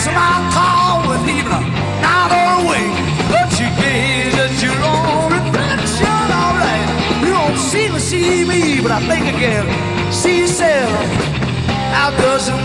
smile tall with even another way. But you gaze at your own reflection, alright. You don't seem to see me, but I think I can see yourself. How does it